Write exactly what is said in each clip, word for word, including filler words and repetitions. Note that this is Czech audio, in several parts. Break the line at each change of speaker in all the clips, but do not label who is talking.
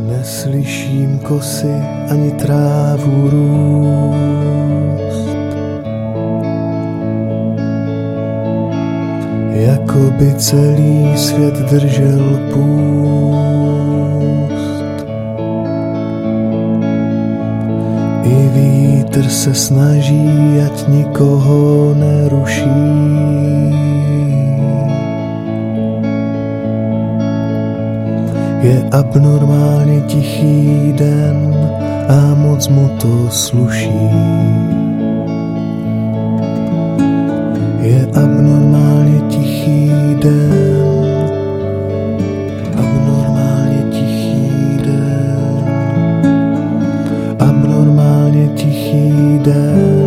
Neslyším kosy ani trávu růst, jako by celý svět držel půst. I vítr se snaží, ať nikoho neruší. Je abnormálně tichý den a moc mu to sluší. Je abnormálně tichý den, abnormálně tichý den, abnormálně tichý den,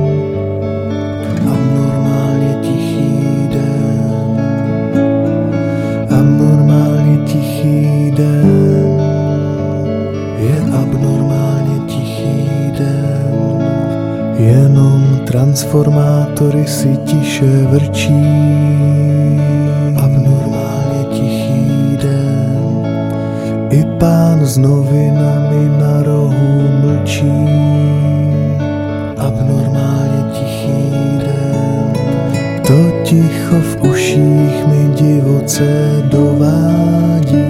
abnormálně tichý den, abnormálně tichý den, je abnormálně tichý den, jenom transformátory si tiše vrčí. Abnormálně tichý den, i pán s novinami na rohu mlčí. Abnormálně tichý den, to ticho v uších mi divoce dovádí.